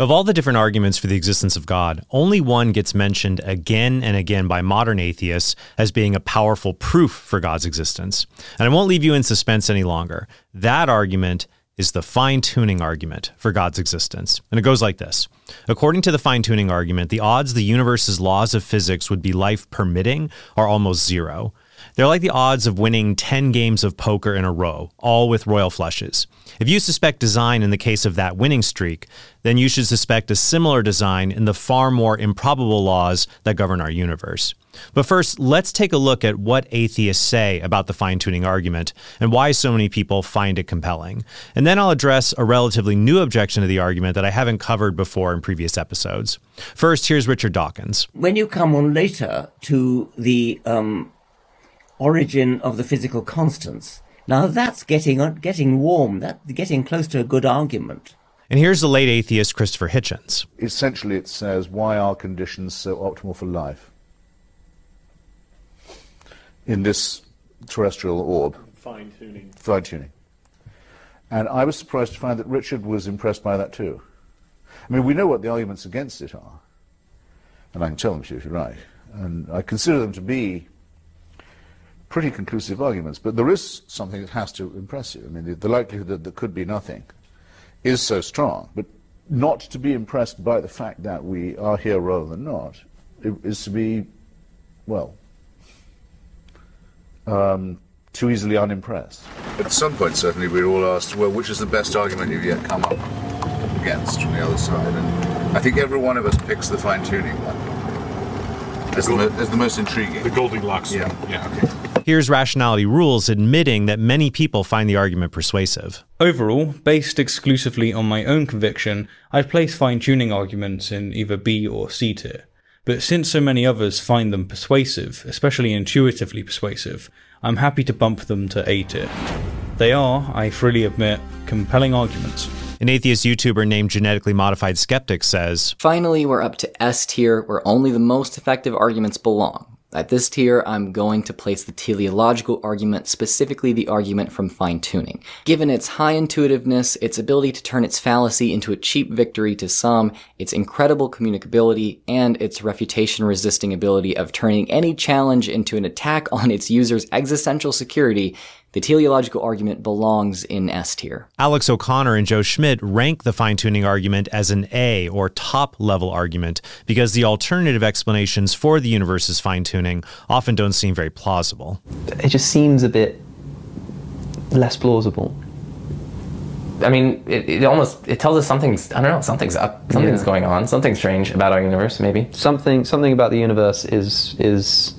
Of all the different arguments for the existence of God, only one gets mentioned again and again by modern atheists as being a powerful proof for God's existence. And I won't leave you in suspense any longer. That argument is the fine-tuning argument for God's existence. And it goes like this. According to the fine-tuning argument, the odds the universe's laws of physics would be life permitting are almost zero. They're like the odds of winning 10 games of poker in a row, all with royal flushes. If you suspect design in the case of that winning streak, then you should suspect a similar design in the far more improbable laws that govern our universe. But first, let's take a look at what atheists say about the fine-tuning argument and why so many people find it compelling. And then I'll address a relatively new objection to the argument that I haven't covered before in previous episodes. First, here's Richard Dawkins. When you come on later to the origin of the physical constants, now that's getting warm, that's getting close to a good argument. And here's the late atheist Christopher Hitchens. Essentially it says, why are conditions so optimal for life in this terrestrial orb? Fine-tuning. And I was surprised to find that Richard was impressed by that too. I mean, we know what the arguments against it are, and I can tell them to you if you like, and I consider them to be pretty conclusive arguments, but there is something that has to impress you. I mean, the likelihood that there could be nothing is so strong, but not to be impressed by the fact that we are here rather than not is to be, well, too easily unimpressed. At some point, certainly, we were all asked, well, which is the best argument you've yet come up against from the other side? And I think every one of us picks the fine-tuning one as the most intriguing. The Goldilocks one. Yeah, okay. Here's Rationality Rules admitting that many people find the argument persuasive. Overall, based exclusively on my own conviction, I'd place fine-tuning arguments in either B or C tier. But since so many others find them persuasive, especially intuitively persuasive, I'm happy to bump them to A tier. They are, I freely admit, compelling arguments. An atheist YouTuber named Genetically Modified Skeptic says, Finally, we're up to S tier, where only the most effective arguments belong. At this tier, I'm going to place the teleological argument, specifically the argument from fine-tuning. Given its high intuitiveness, its ability to turn its fallacy into a cheap victory to some, its incredible communicability, and its refutation-resisting ability of turning any challenge into an attack on its user's existential security, the teleological argument belongs in S tier. Alex O'Connor and Joe Schmidt rank the fine-tuning argument as an A, or top-level argument, because the alternative explanations for the universe's fine-tuning often don't seem very plausible. It just seems a bit less plausible. I mean, it tells us something's up, something's going on, something strange about our universe, maybe. Something about the universe is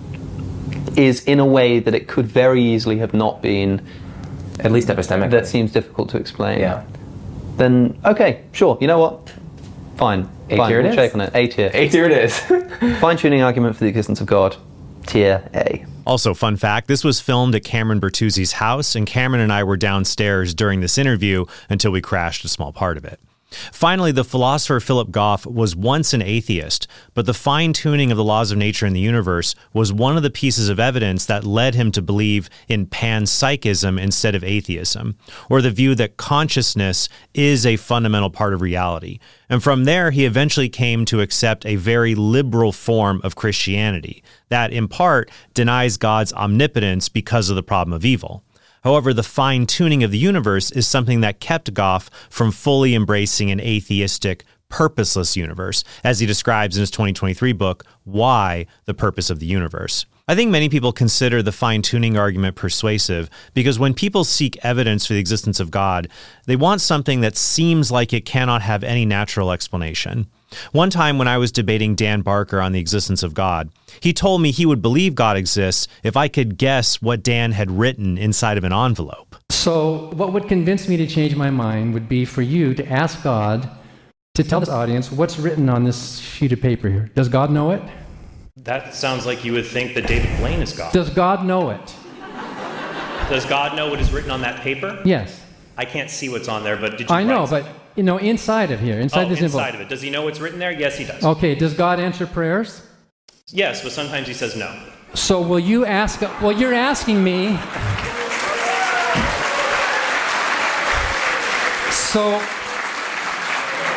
in a way that it could very easily have not been, at least epistemically. That seems difficult to explain. Yeah. Then, okay, sure, you know what? Fine. A tier it is. We'll shake on it. A tier. A tier it is. Fine-tuning argument for the existence of God. Tier A. Also, fun fact, this was filmed at Cameron Bertuzzi's house, and Cameron and I were downstairs during this interview until we crashed a small part of it. Finally, the philosopher Philip Goff was once an atheist, but the fine-tuning of the laws of nature and the universe was one of the pieces of evidence that led him to believe in panpsychism instead of atheism, or the view that consciousness is a fundamental part of reality. And from there, he eventually came to accept a very liberal form of Christianity that, in part, denies God's omnipotence because of the problem of evil. However, the fine-tuning of the universe is something that kept Goff from fully embracing an atheistic, purposeless universe, as he describes in his 2023 book, Why: The Purpose of the Universe. I think many people consider the fine-tuning argument persuasive because when people seek evidence for the existence of God, they want something that seems like it cannot have any natural explanation. One time when I was debating Dan Barker on the existence of God, he told me he would believe God exists if I could guess what Dan had written inside of an envelope. So what would convince me to change my mind would be for you to ask God to tell this audience what's written on this sheet of paper here. Does God know it? That sounds like you would think that David Blaine is God. Does God know it? Does God know what is written on that paper? Yes. I can't see what's on there, but did you I know, but inside of here, inside this envelope. Inside of it. Does he know what's written there? Yes, he does. Okay, does God answer prayers? Yes, but sometimes he says no. So will you ask, well, you're asking me.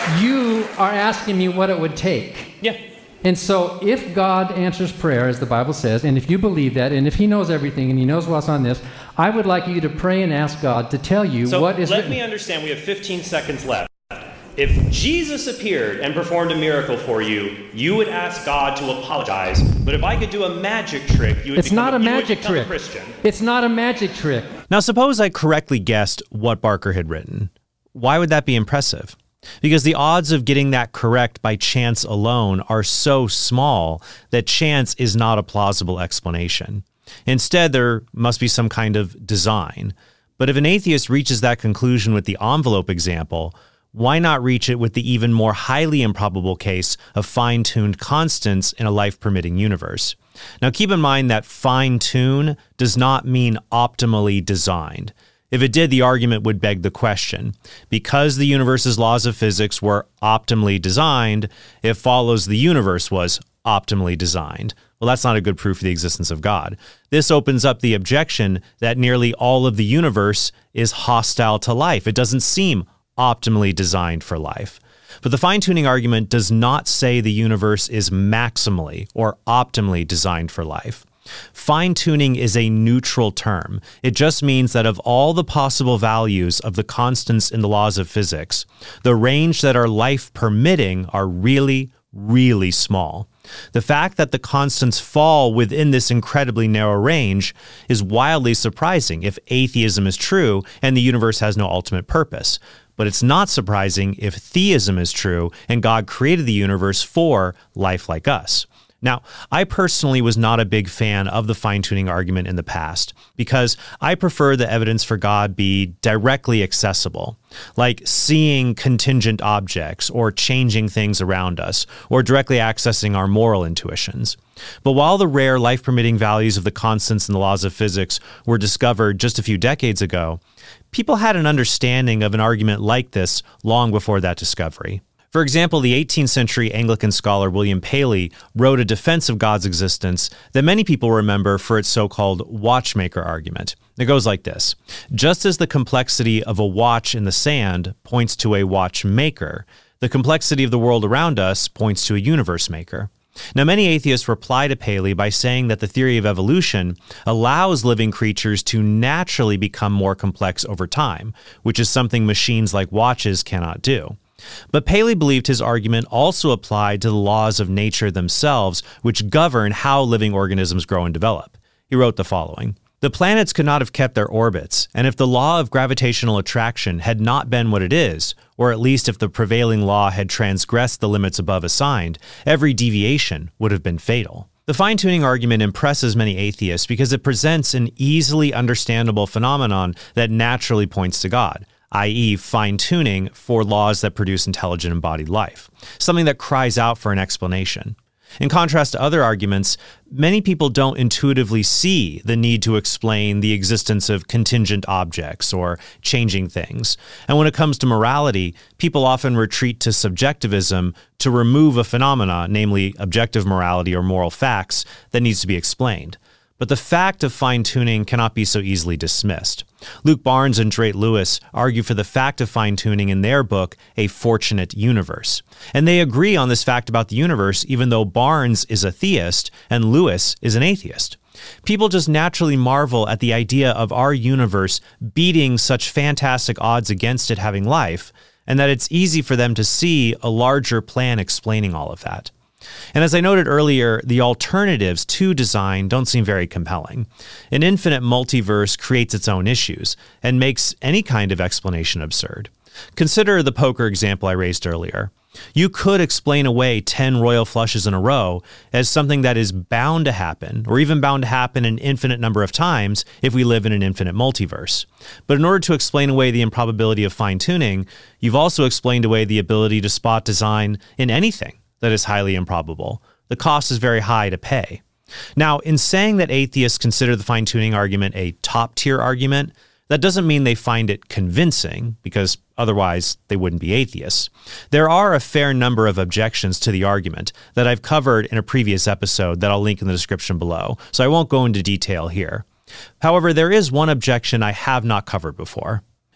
you are asking me what it would take. Yeah. And so if God answers prayer, as the Bible says, and if you believe that, and if he knows everything and he knows what's on this, I would like you to pray and ask God to tell you what is written. Let me understand. We have 15 seconds left. If Jesus appeared and performed a miracle for you, you would ask God to apologize. But if I could do a magic trick, you would become a Christian. It's not a magic trick. Now, suppose I correctly guessed what Barker had written. Why would that be impressive? Because the odds of getting that correct by chance alone are so small that chance is not a plausible explanation. Instead, there must be some kind of design. But if an atheist reaches that conclusion with the envelope example, why not reach it with the even more highly improbable case of fine-tuned constants in a life-permitting universe? Now, keep in mind that fine-tune does not mean optimally designed. If it did, the argument would beg the question. Because the universe's laws of physics were optimally designed, it follows the universe was optimally designed. Well, that's not a good proof of the existence of God. This opens up the objection that nearly all of the universe is hostile to life. It doesn't seem optimally designed for life. But the fine-tuning argument does not say the universe is maximally or optimally designed for life. Fine-tuning is a neutral term. It just means that of all the possible values of the constants in the laws of physics, the range that are life-permitting are really, really small. The fact that the constants fall within this incredibly narrow range is wildly surprising if atheism is true and the universe has no ultimate purpose. But it's not surprising if theism is true and God created the universe for life like us. Now, I personally was not a big fan of the fine-tuning argument in the past because I prefer the evidence for God be directly accessible, like seeing contingent objects or changing things around us or directly accessing our moral intuitions. But while the rare life-permitting values of the constants in the laws of physics were discovered just a few decades ago, people had an understanding of an argument like this long before that discovery. For example, the 18th century Anglican scholar William Paley wrote a defense of God's existence that many people remember for its so-called watchmaker argument. It goes like this. Just as the complexity of a watch in the sand points to a watchmaker, the complexity of the world around us points to a universe maker. Now, many atheists reply to Paley by saying that the theory of evolution allows living creatures to naturally become more complex over time, which is something machines like watches cannot do. But Paley believed his argument also applied to the laws of nature themselves, which govern how living organisms grow and develop. He wrote the following. The planets could not have kept their orbits, and if the law of gravitational attraction had not been what it is, or at least if the prevailing law had transgressed the limits above assigned, every deviation would have been fatal. The fine-tuning argument impresses many atheists because it presents an easily understandable phenomenon that naturally points to God, i.e. fine-tuning for laws that produce intelligent embodied life, something that cries out for an explanation. In contrast to other arguments, many people don't intuitively see the need to explain the existence of contingent objects or changing things. And when it comes to morality, people often retreat to subjectivism to remove a phenomena, namely objective morality or moral facts, that needs to be explained. But the fact of fine-tuning cannot be so easily dismissed. Luke Barnes and Drake Lewis argue for the fact of fine-tuning in their book, A Fortunate Universe. And they agree on this fact about the universe, even though Barnes is a theist and Lewis is an atheist. People just naturally marvel at the idea of our universe beating such fantastic odds against it having life, and that it's easy for them to see a larger plan explaining all of that. And as I noted earlier, the alternatives to design don't seem very compelling. An infinite multiverse creates its own issues and makes any kind of explanation absurd. Consider the poker example I raised earlier. You could explain away 10 royal flushes in a row as something that is bound to happen, or even bound to happen an infinite number of times if we live in an infinite multiverse. But in order to explain away the improbability of fine-tuning, you've also explained away the ability to spot design in anything that is highly improbable. The cost is very high to pay. Now, in saying that atheists consider the fine-tuning argument a top-tier argument, that doesn't mean they find it convincing, because otherwise they wouldn't be atheists. There are a fair number of objections to the argument that I've covered in a previous episode that I'll link in the description below, so I won't go into detail here. However, there is one objection I have not covered before.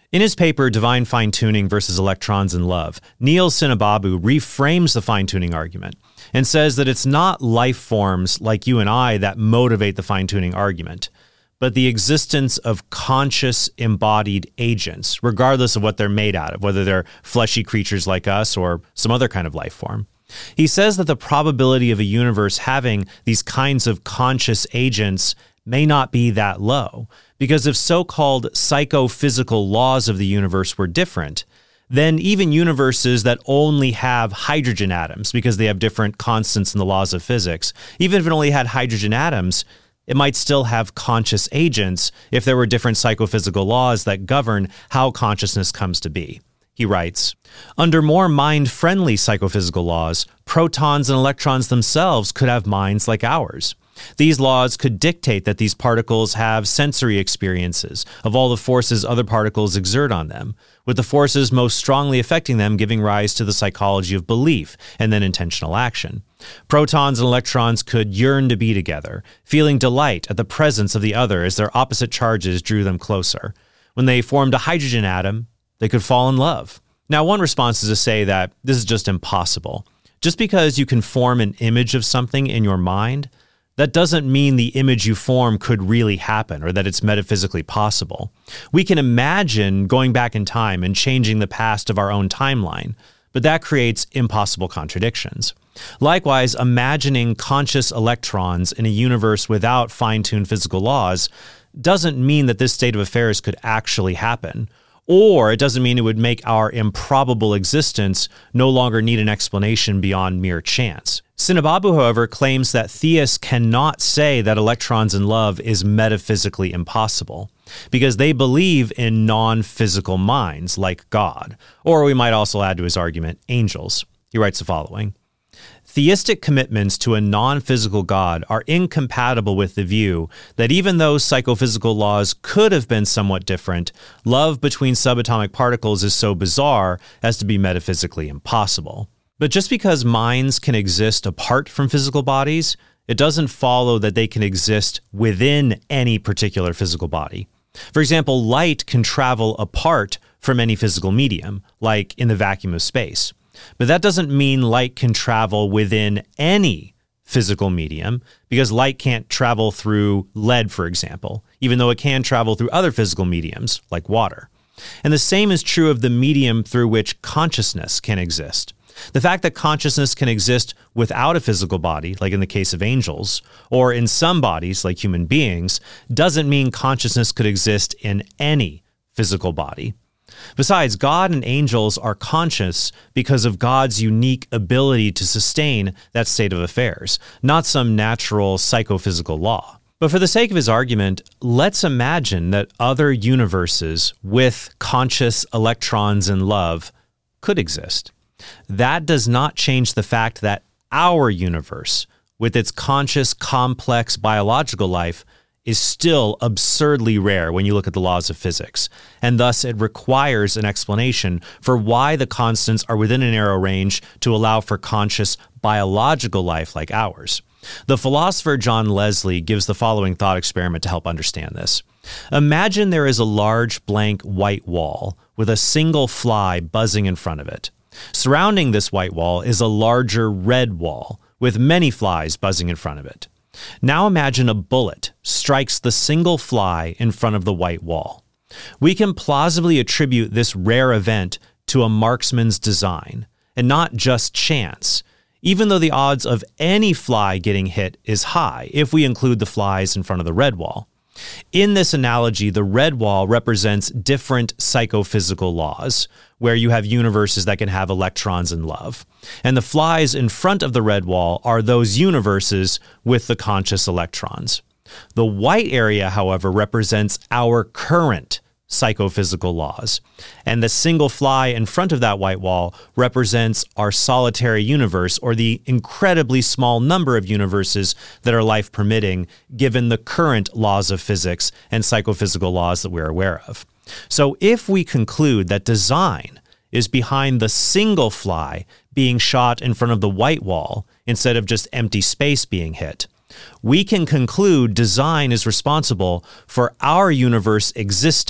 In his paper, Divine Fine-Tuning versus Electrons in Love, Neil Sinababu reframes the fine-tuning argument and says that it's not life forms like you and I that motivate the fine-tuning argument, but the existence of conscious embodied agents, regardless of what they're made out of, whether they're fleshy creatures like us or some other kind of life form. He says that the probability of a universe having these kinds of conscious agents may not be that low, because if so-called psychophysical laws of the universe were different, then even universes that only have hydrogen atoms, because they have different constants in the laws of physics, even if it only had hydrogen atoms, it might still have conscious agents if there were different psychophysical laws that govern how consciousness comes to be. He writes, under more mind-friendly psychophysical laws, protons and electrons themselves could have minds like ours. These laws could dictate that these particles have sensory experiences of all the forces other particles exert on them, with the forces most strongly affecting them giving rise to the psychology of belief and then intentional action. Protons and electrons could yearn to be together, feeling delight at the presence of the other as their opposite charges drew them closer. When they formed a hydrogen atom, they could fall in love. Now, one response is to say that this is just impossible. Just because you can form an image of something in your mind, that doesn't mean the image you form could really happen or that it's metaphysically possible. We can imagine going back in time and changing the past of our own timeline, but that creates impossible contradictions. Likewise, imagining conscious electrons in a universe without fine-tuned physical laws doesn't mean that this state of affairs could actually happen. Or it doesn't mean it would make our improbable existence no longer need an explanation beyond mere chance. Sinababu, however, claims that theists cannot say that electrons in love is metaphysically impossible, because they believe in non-physical minds like God, or we might also add to his argument, angels. He writes the following. Theistic commitments to a non-physical God are incompatible with the view that even though psychophysical laws could have been somewhat different, love between subatomic particles is so bizarre as to be metaphysically impossible. But just because minds can exist apart from physical bodies, it doesn't follow that they can exist within any particular physical body. For example, light can travel apart from any physical medium, like in the vacuum of space. But that doesn't mean light can travel within any physical medium, because light can't travel through lead, for example, even though it can travel through other physical mediums, like water. And the same is true of the medium through which consciousness can exist. The fact that consciousness can exist without a physical body, like in the case of angels, or in some bodies, like human beings, doesn't mean consciousness could exist in any physical body. Besides, God and angels are conscious because of God's unique ability to sustain that state of affairs, not some natural psychophysical law. But for the sake of his argument, let's imagine that other universes with conscious electrons in love could exist. That does not change the fact that our universe, with its conscious, complex biological life, is still absurdly rare when you look at the laws of physics, and thus it requires an explanation for why the constants are within a narrow range to allow for conscious biological life like ours. The philosopher John Leslie gives the following thought experiment to help understand this. Imagine there is a large blank white wall with a single fly buzzing in front of it. Surrounding this white wall is a larger red wall with many flies buzzing in front of it. Now imagine a bullet strikes the single fly in front of the white wall. We can plausibly attribute this rare event to a marksman's design, and not just chance, even though the odds of any fly getting hit is high if we include the flies in front of the red wall. In this analogy, the red wall represents different psychophysical laws, where you have universes that can have electrons in love. And the flies in front of the red wall are those universes with the conscious electrons. The white area, however, represents our current psychophysical laws. And the single fly in front of that white wall represents our solitary universe, or the incredibly small number of universes that are life permitting, given the current laws of physics and psychophysical laws that we're aware of. So if we conclude that design is behind the single fly being shot in front of the white wall instead of just empty space being hit, we can conclude design is responsible for our universe existing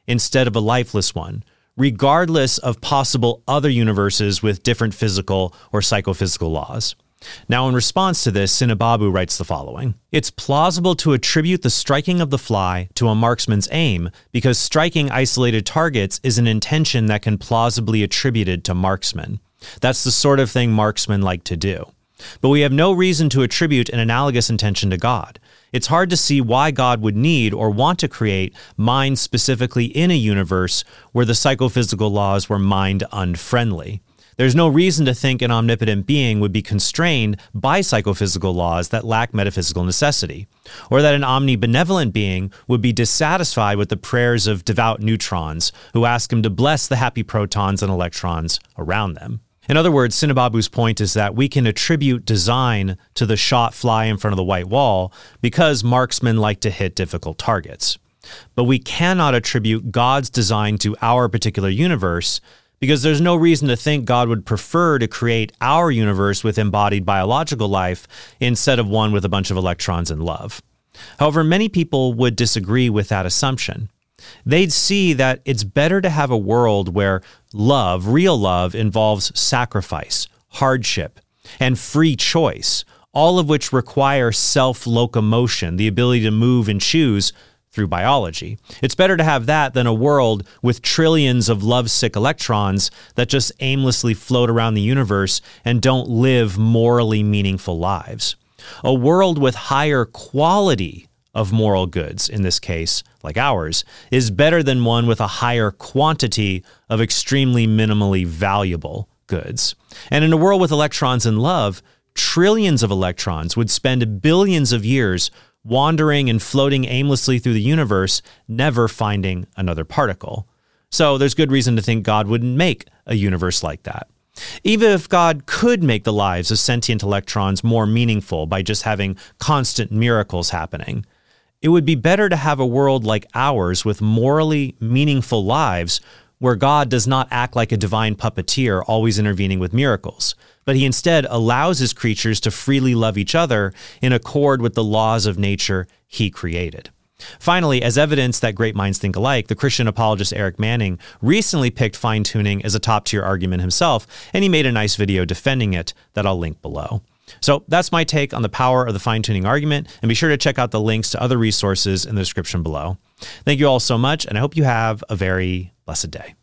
instead of a lifeless one, regardless of possible other universes with different physical or psychophysical laws. Now, in response to this, Sinababu writes the following: "It's plausible to attribute the striking of the fly to a marksman's aim because striking isolated targets is an intention that can plausibly attributed to marksmen. That's the sort of thing marksmen like to do. But we have no reason to attribute an analogous intention to God. It's hard to see why God would need or want to create mind specifically in a universe where the psychophysical laws were mind unfriendly. There's no reason to think an omnipotent being would be constrained by psychophysical laws that lack metaphysical necessity, or that an omnibenevolent being would be dissatisfied with the prayers of devout neutrons who ask him to bless the happy protons and electrons around them." In other words, Sinababu's point is that we can attribute design to the shot fly in front of the white wall because marksmen like to hit difficult targets. But we cannot attribute God's design to our particular universe because there's no reason to think God would prefer to create our universe with embodied biological life instead of one with a bunch of electrons and love. However, many people would disagree with that assumption. They'd see that it's better to have a world where love, real love, involves sacrifice, hardship, and free choice, all of which require self-locomotion, the ability to move and choose through biology. It's better to have that than a world with trillions of lovesick electrons that just aimlessly float around the universe and don't live morally meaningful lives. A world with higher quality of moral goods, in this case, like ours, is better than one with a higher quantity of extremely minimally valuable goods. And in a world with electrons and love, trillions of electrons would spend billions of years wandering and floating aimlessly through the universe, never finding another particle. So there's good reason to think God wouldn't make a universe like that. Even if God could make the lives of sentient electrons more meaningful by just having constant miracles happening, it would be better to have a world like ours with morally meaningful lives where God does not act like a divine puppeteer always intervening with miracles, but he instead allows his creatures to freely love each other in accord with the laws of nature he created. Finally, as evidence that great minds think alike, the Christian apologist Eric Manning recently picked fine-tuning as a top-tier argument himself, and he made a nice video defending it that I'll link below. So that's my take on the power of the fine-tuning argument, and be sure to check out the links to other resources in the description below. Thank you all so much, and I hope you have a very blessed day.